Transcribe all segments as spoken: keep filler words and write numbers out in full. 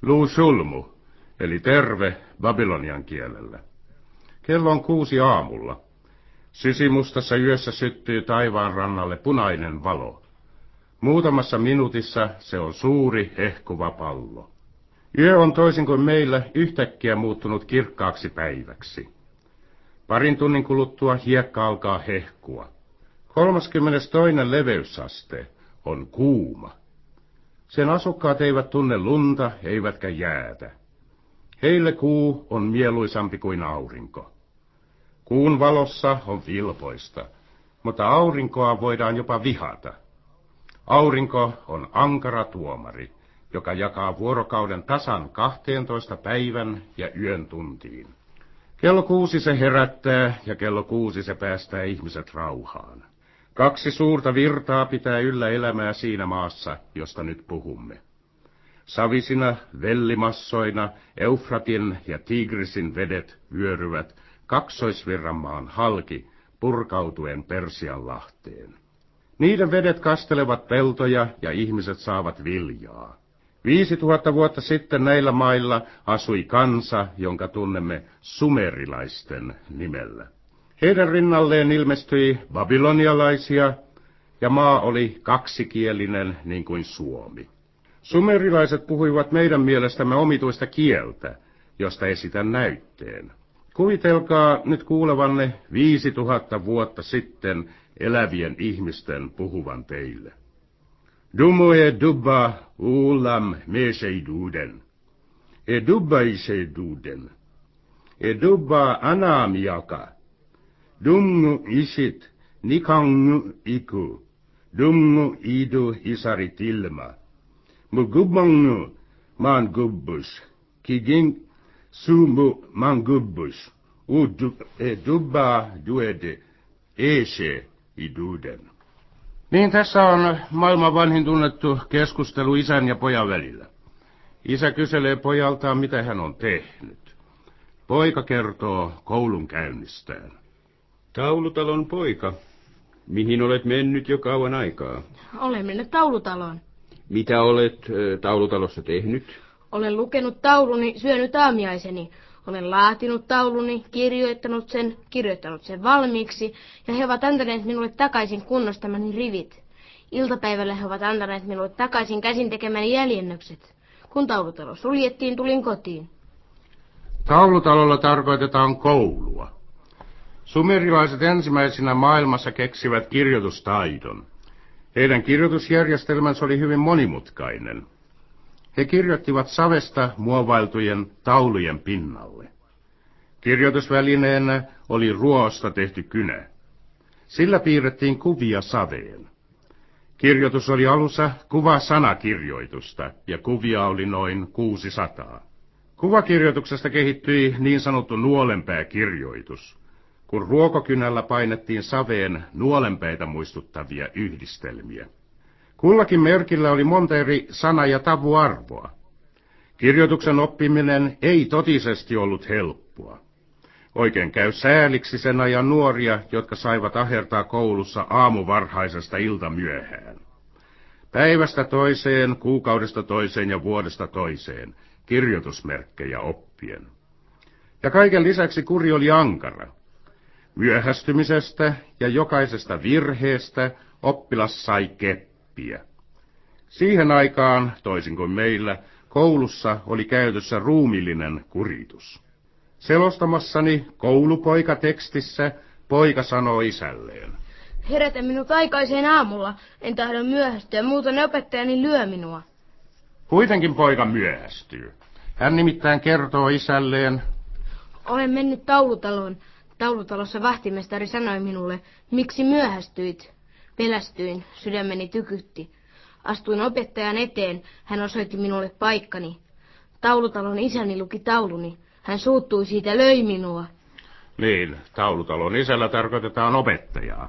Lu shulmu, eli terve babylonian kielellä. Kello on kuusi aamulla. Sysimustassa yössä syttyy taivaan rannalle punainen valo. Muutamassa minuutissa se on suuri, hehkuva pallo. Yö on toisin kuin meillä yhtäkkiä muuttunut kirkkaaksi päiväksi. Parin tunnin kuluttua hiekka alkaa hehkua. kolmaskymmenestoinen leveysaste on kuuma. Sen asukkaat eivät tunne lunta, eivätkä jäätä. Heille kuu on mieluisampi kuin aurinko. Kuun valossa on vilpoista, mutta aurinkoa voidaan jopa vihata. Aurinko on ankara tuomari, joka jakaa vuorokauden tasan kahteentoista päivän ja yön tuntiin. Kello kuusi se herättää ja kello kuusi se päästää ihmiset rauhaan. Kaksi suurta virtaa pitää yllä elämää siinä maassa, josta nyt puhumme. Savisina, vellimassoina, Eufratin ja Tigrisin vedet vyöryvät kaksoisvirranmaan halki purkautuen Persianlahteen. Niiden vedet kastelevat peltoja ja ihmiset saavat viljaa. Viisi tuhatta vuotta sitten näillä mailla asui kansa, jonka tunnemme sumerilaisten nimellä. Heidän rinnalleen ilmestyi babylonialaisia, ja maa oli kaksikielinen niin kuin Suomi. Sumerilaiset puhuivat meidän mielestämme omituista kieltä, josta esitän näytteen. Kuvitelkaa nyt kuulevanne viisi tuhatta vuotta sitten elävien ihmisten puhuvan teille. Dumu e dubba ulam mesheiduden. E dubba isheiduden. E dubba anamiaka. Dummu isit nikangu iku. Dummu idu isarit ilma. Mugubbangu man gubbus. Kigin sumu man gubbus. Udu e dubba duede eshe iduden. Niin tässä on maailman vanhin tunnettu keskustelu isän ja pojan välillä. Isä kyselee pojaltaan, mitä hän on tehnyt. Poika kertoo koulun käynnistään. Taulutalon poika, mihin olet mennyt jo kauan aikaa? Olen mennyt taulutaloon. Mitä olet äh, taulutalossa tehnyt? Olen lukenut tauluni, syönyt aamiaiseni. Olen laatinut tauluni, kirjoittanut sen, kirjoittanut sen valmiiksi, ja he ovat antaneet minulle takaisin kunnostamani rivit. Iltapäivällä he ovat antaneet minulle takaisin käsin tekemäni jäljennökset. Kun taulutalo suljettiin, tulin kotiin. Taulutalolla tarkoitetaan koulua. Sumerilaiset ensimmäisenä maailmassa keksivät kirjoitustaidon. Heidän kirjoitusjärjestelmänsä oli hyvin monimutkainen. He kirjoittivat savesta muovailtujen taulujen pinnalle. Kirjoitusvälineenä oli ruoasta tehty kynä. Sillä piirrettiin kuvia saveen. Kirjoitus oli alussa kuva-sanakirjoitusta, ja kuvia oli noin kuusisataa. Kuvakirjoituksesta kehittyi niin sanottu nuolenpääkirjoitus, kun ruokokynällä painettiin saveen nuolenpäitä muistuttavia yhdistelmiä. Kullakin merkillä oli monta eri sana- ja tavuarvoa. Kirjoituksen oppiminen ei totisesti ollut helppoa. Oikein käy sääliksi sen ajan nuoria, jotka saivat ahertaa koulussa aamuvarhaisesta iltamyöhään. Päivästä toiseen, kuukaudesta toiseen ja vuodesta toiseen, kirjoitusmerkkejä oppien. Ja kaiken lisäksi kuri oli ankara. Myöhästymisestä ja jokaisesta virheestä oppilas sai keppiä. Siihen aikaan, toisin kuin meillä, koulussa oli käytössä ruumillinen kuritus. Selostamassani koulupoika-tekstissä poika sanoo isälleen. Herätä minut aikaiseen aamulla, en tahdo myöhästyä, muuten opettajani lyö minua. Kuitenkin poika myöhästyy. Hän nimittäin kertoo isälleen. Olen mennyt taulutaloon. Taulutalossa vahtimestari sanoi minulle, miksi myöhästyit. Pelästyin, sydämeni tykytti. Astuin opettajan eteen, hän osoitti minulle paikkani. Taulutalon isäni luki tauluni. Hän suuttui siitä, löi minua. Niin, taulutalon isällä tarkoitetaan opettajaa.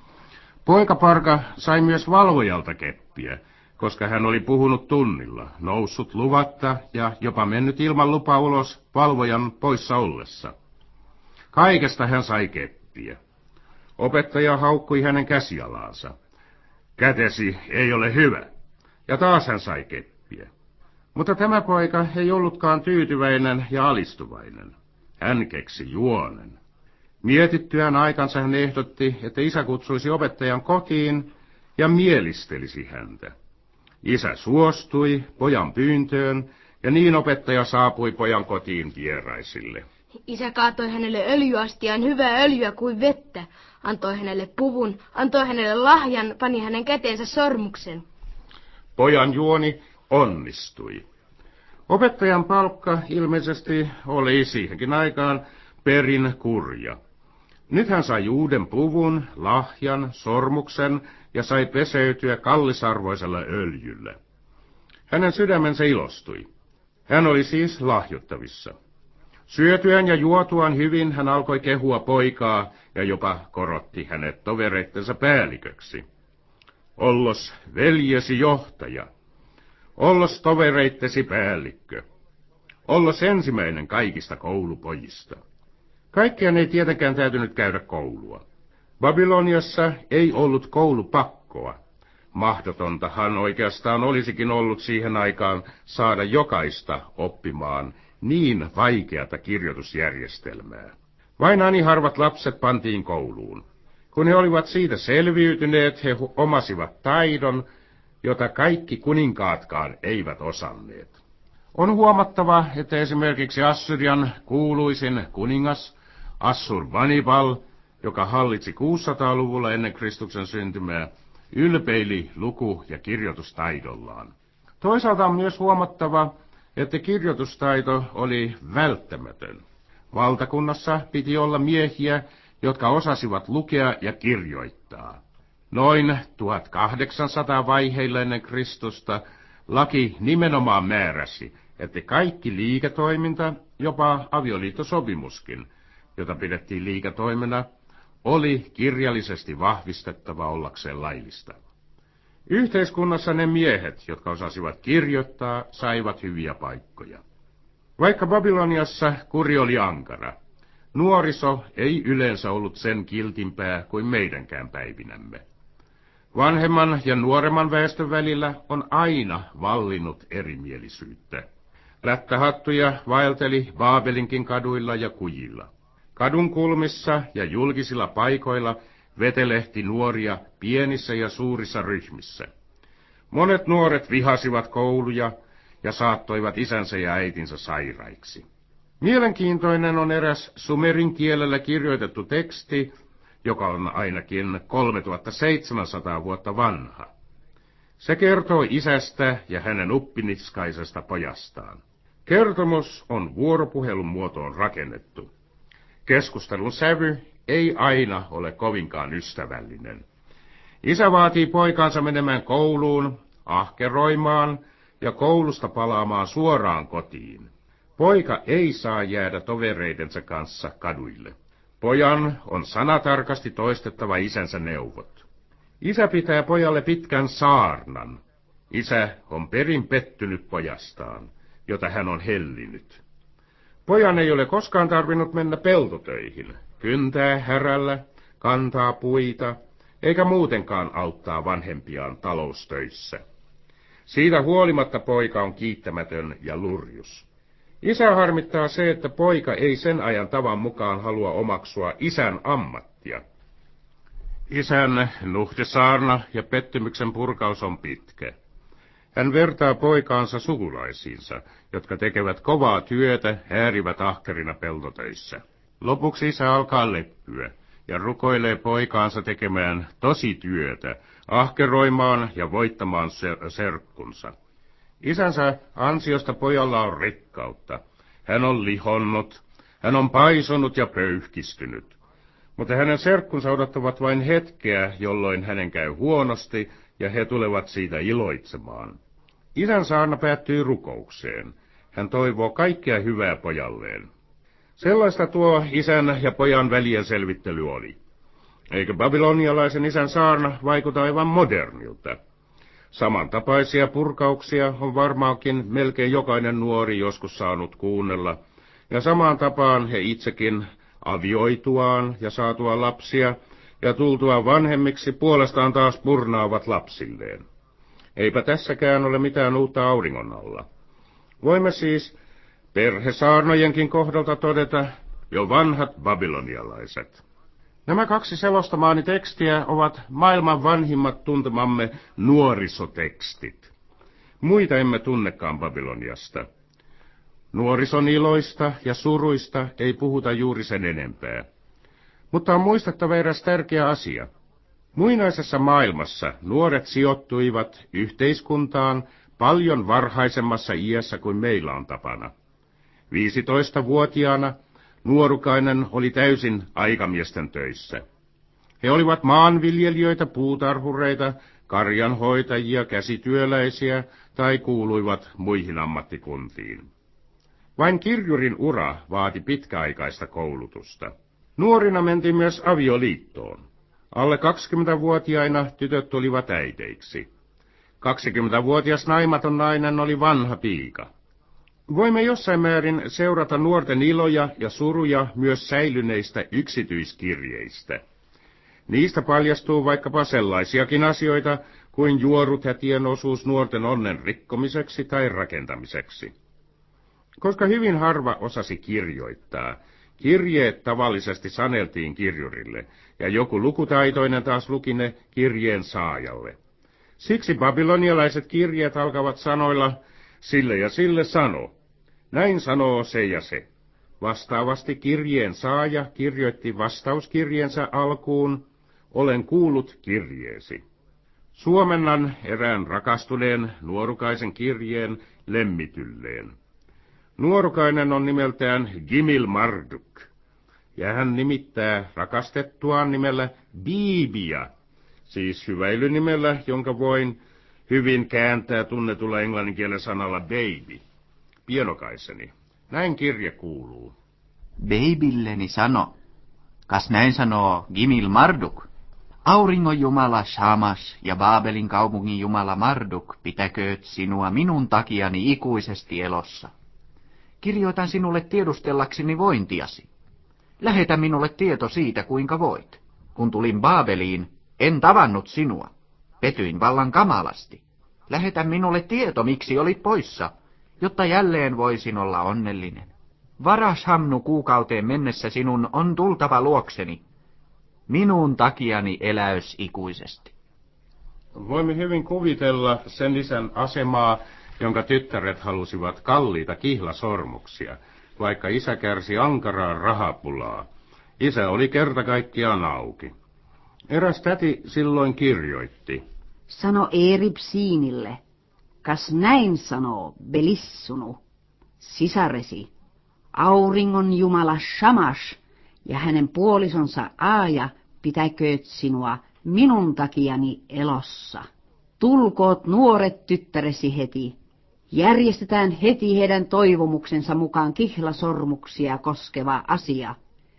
Poikaparka sai myös valvojalta keppiä, koska hän oli puhunut tunnilla, noussut luvatta ja jopa mennyt ilman lupaa ulos valvojan poissa ollessa. Kaikesta hän sai keppiä. Opettaja haukkui hänen käsialaansa. Kätesi ei ole hyvä. Ja taas hän sai keppiä. Mutta tämä poika ei ollutkaan tyytyväinen ja alistuvainen. Hän keksi juonen. Mietittyään aikansa hän ehdotti, että isä kutsuisi opettajan kotiin ja mielistelisi häntä. Isä suostui pojan pyyntöön, ja niin opettaja saapui pojan kotiin vieraisille. Isä kaatoi hänelle öljyastiaan hyvää öljyä kuin vettä, antoi hänelle puvun, antoi hänelle lahjan, pani hänen käteensä sormuksen. Pojan juoni onnistui. Opettajan palkka ilmeisesti oli siihenkin aikaan perin kurja. Nyt hän sai uuden puvun, lahjan, sormuksen ja sai peseytyä kallisarvoisella öljyllä. Hänen sydämensä ilostui. Hän oli siis lahjottavissa. Syötyään ja juotuaan hyvin hän alkoi kehua poikaa ja jopa korotti hänet tovereittensa päälliköksi. Ollos veljesi johtaja. Ollos tovereittesi päällikkö. Ollos ensimmäinen kaikista koulupojista. Kaikkien ei tietenkään täytynyt käydä koulua. Babyloniassa ei ollut koulupakkoa. Mahdotontahan oikeastaan olisikin ollut siihen aikaan saada jokaista oppimaan niin vaikeata kirjoitusjärjestelmää. Vain ani harvat lapset pantiin kouluun. Kun he olivat siitä selviytyneet, he omasivat taidon, jota kaikki kuninkaatkaan eivät osanneet. On huomattava, että esimerkiksi Assyrian kuuluisin kuningas Assur-banipal, joka hallitsi kuusisataaluvulla ennen Kristuksen syntymää, ylpeili luku- ja kirjoitustaidollaan. Toisaalta on myös huomattava, että kirjoitustaito oli välttämätön. Valtakunnassa piti olla miehiä, jotka osasivat lukea ja kirjoittaa. Noin tuhatkahdeksansataa vaiheilla ennen Kristusta laki nimenomaan määräsi, että kaikki liiketoiminta, jopa avioliittosopimuskin, jota pidettiin liiketoimena, oli kirjallisesti vahvistettava ollakseen laillista. Yhteiskunnassa ne miehet, jotka osasivat kirjoittaa, saivat hyviä paikkoja. Vaikka Babyloniassa kuri oli ankara, nuoriso ei yleensä ollut sen kiltimpää kuin meidänkään päivinämme. Vanhemman ja nuoremman väestön välillä on aina vallinnut erimielisyyttä. Lättähattuja vaelteli Baabelinkin kaduilla ja kujilla. Kadun kulmissa ja julkisilla paikoilla vetelehti nuoria pienissä ja suurissa ryhmissä. Monet nuoret vihasivat kouluja ja saattoivat isänsä ja äitinsä sairaiksi. Mielenkiintoinen on eräs sumerin kielellä kirjoitettu teksti, joka on ainakin kolmetuhattaseitsemänsataa vuotta vanha. Se kertoo isästä ja hänen uppiniskaisesta pojastaan. Kertomus on vuoropuhelun muotoon rakennettu. Keskustelun sävy ei aina ole kovinkaan ystävällinen. Isä vaatii poikansa menemään kouluun, ahkeroimaan ja koulusta palaamaan suoraan kotiin. Poika ei saa jäädä tovereidensa kanssa kaduille. Pojan on sanatarkasti toistettava isänsä neuvot. Isä pitää pojalle pitkän saarnan. Isä on perin pettynyt pojastaan, jota hän on hellinyt. Pojan ei ole koskaan tarvinnut mennä peltotöihin, kyntää härällä, kantaa puita, eikä muutenkaan auttaa vanhempiaan taloustöissä. Siitä huolimatta poika on kiittämätön ja lurjus. Isä harmittaa se, että poika ei sen ajan tavan mukaan halua omaksua isän ammattia. Isän nuhtisaarna ja pettymyksen purkaus on pitkä. Hän vertaa poikaansa sukulaisiinsa, jotka tekevät kovaa työtä, häärivät ahkerina peltotöissä. Lopuksi isä alkaa leppyä ja rukoilee poikaansa tekemään tosi työtä, ahkeroimaan ja voittamaan ser- serkkunsa. Isänsä ansiosta pojalla on rikkautta. Hän on lihonnut, hän on paisunut ja pöyhkistynyt. Mutta hänen serkkunsa odottavat vain hetkeä, jolloin hänen käy huonosti, ja he tulevat siitä iloitsemaan. Isän saarna päättyy rukoukseen. Hän toivoo kaikkea hyvää pojalleen. Sellaista tuo isän ja pojan välien selvittely oli. Eikö babylonialaisen isän saarna vaikuta aivan modernilta? Samantapaisia purkauksia on varmaankin melkein jokainen nuori joskus saanut kuunnella, ja samaan tapaan he itsekin avioituaan ja saatuaan lapsia ja tultuaan vanhemmiksi puolestaan taas purnaavat lapsilleen. Eipä tässäkään ole mitään uutta auringon alla. Voimme siis perhesaarnojenkin kohdalta todeta jo vanhat babylonialaiset. Nämä kaksi selostamaani tekstiä ovat maailman vanhimmat tuntemamme nuorisotekstit. Muita emme tunnekaan Babyloniasta. Nuorison iloista ja suruista ei puhuta juuri sen enempää. Mutta on muistettava eräs tärkeä asia. Muinaisessa maailmassa nuoret sijoittuivat yhteiskuntaan paljon varhaisemmassa iässä kuin meillä on tapana. viisitoistavuotiaana nuorukainen oli täysin aikamiesten töissä. He olivat maanviljelijöitä, puutarhureita, karjanhoitajia, käsityöläisiä tai kuuluivat muihin ammattikuntiin. Vain kirjurin ura vaati pitkäaikaista koulutusta. Nuorina mentiin myös avioliittoon. Alle kaksikymmentävuotiaina tytöt tulivat äiteiksi. kaksikymmentävuotias naimaton nainen oli vanha piika. Voimme jossain määrin seurata nuorten iloja ja suruja myös säilyneistä yksityiskirjeistä. Niistä paljastuu vaikkapa sellaisiakin asioita kuin juorutätien osuus nuorten onnen rikkomiseksi tai rakentamiseksi. Koska hyvin harva osasi kirjoittaa, kirjeet tavallisesti saneltiin kirjurille, ja joku lukutaitoinen taas luki ne kirjeen saajalle. Siksi babylonialaiset kirjeet alkavat sanoilla, sille ja sille sano, näin sanoo se ja se. Vastaavasti kirjeen saaja kirjoitti vastauskirjeensä alkuun, olen kuullut kirjeesi. Suomennan erään rakastuneen nuorukaisen kirjeen lemmitylleen. Nuorukainen on nimeltään Gimil Marduk, ja hän nimittää rakastettuaan nimellä Biibia, siis hyväilynimellä, jonka voin hyvin kääntää tunnetulla englanninkielen sanalla baby, pienokaiseni. Näin kirje kuuluu. Babylleni sano, kas näin sanoo Gimil Marduk. Auringon jumala Shamash ja Baabelin kaupungin jumala Marduk pitäkööt sinua minun takiani ikuisesti elossa. Kirjoitan sinulle tiedustellakseni vointiasi. Lähetä minulle tieto siitä, kuinka voit. Kun tulin Baabeliin, en tavannut sinua. Petyin vallan kamalasti. Lähetä minulle tieto, miksi olit poissa, jotta jälleen voisin olla onnellinen. Varashamnu kuukauteen mennessä sinun on tultava luokseni. Minun takiani eläys ikuisesti. Voimme hyvin kuvitella sen isän asemaa, jonka tyttäret halusivat kalliita kihlasormuksia, vaikka isä kärsi ankaraa rahapulaa. Isä oli kerta kaikkiaan auki. Eräs täti silloin kirjoitti. Sano Eeripsiinille, kas näin sanoo Belissunu, sisaresi, auringon jumala Shamash ja hänen puolisonsa Aaja pitäkööt sinua minun takiani elossa. Tulkoot nuoret tyttäresi heti. Järjestetään heti heidän toivomuksensa mukaan kihlasormuksia koskeva asia.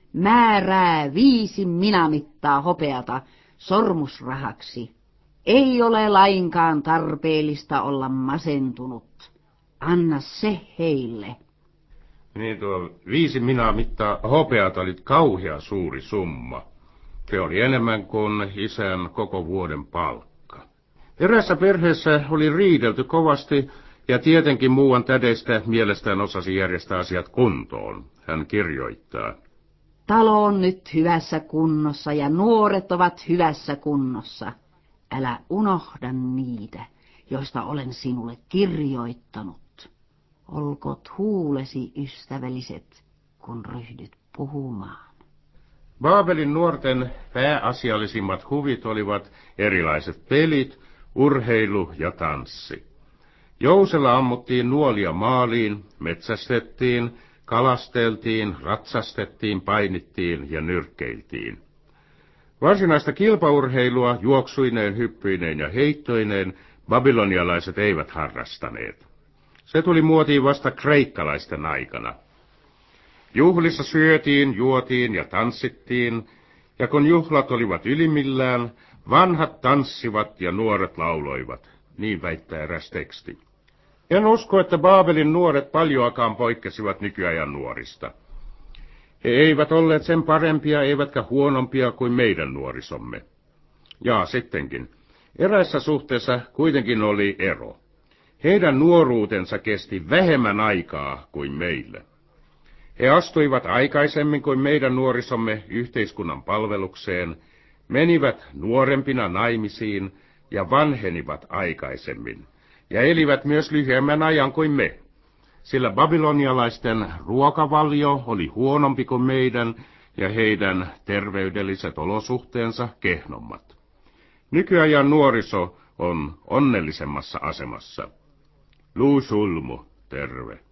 Määrää viisi minamittaa hopeata sormusrahaksi. Ei ole lainkaan tarpeellista olla masentunut. Anna se heille. Niin tuo viisi minaa mittaa hopeata oli kauhea suuri summa. Se oli enemmän kuin isän koko vuoden palkka. Erässä perheessä oli riidelty kovasti, ja tietenkin muuan tädeistä mielestään osasi järjestää asiat kuntoon. Hän kirjoittaa. Talo on nyt hyvässä kunnossa ja nuoret ovat hyvässä kunnossa. Älä unohda niitä, joista olen sinulle kirjoittanut. Olkoot huulesi ystävälliset, kun ryhdyt puhumaan. Baabelin nuorten pääasiallisimmat huvit olivat erilaiset pelit, urheilu ja tanssi. Jousella ammuttiin nuolia maaliin, metsästettiin, kalasteltiin, ratsastettiin, painittiin ja nyrkkeiltiin. Varsinaista kilpaurheilua juoksuineen, hyppyineen ja heittoineen babylonialaiset eivät harrastaneet. Se tuli muotiin vasta kreikkalaisten aikana. Juhlissa syötiin, juotiin ja tanssittiin, ja kun juhlat olivat ylimmillään, vanhat tanssivat ja nuoret lauloivat, niin väittää eräs teksti. En usko, että Baabelin nuoret paljoakaan poikkesivat nykyajan nuorista. He eivät olleet sen parempia eivätkä huonompia kuin meidän nuorisomme. Ja sittenkin, eräissä suhteessa kuitenkin oli ero. Heidän nuoruutensa kesti vähemmän aikaa kuin meillä. He astuivat aikaisemmin kuin meidän nuorisomme yhteiskunnan palvelukseen, menivät nuorempina naimisiin ja vanhenivat aikaisemmin, ja elivät myös lyhyemmän ajan kuin me, sillä babylonialaisten ruokavalio oli huonompi kuin meidän ja heidän terveydelliset olosuhteensa kehnommat. Nykyajan nuoriso on onnellisemmassa asemassa. Luusulmu, terve.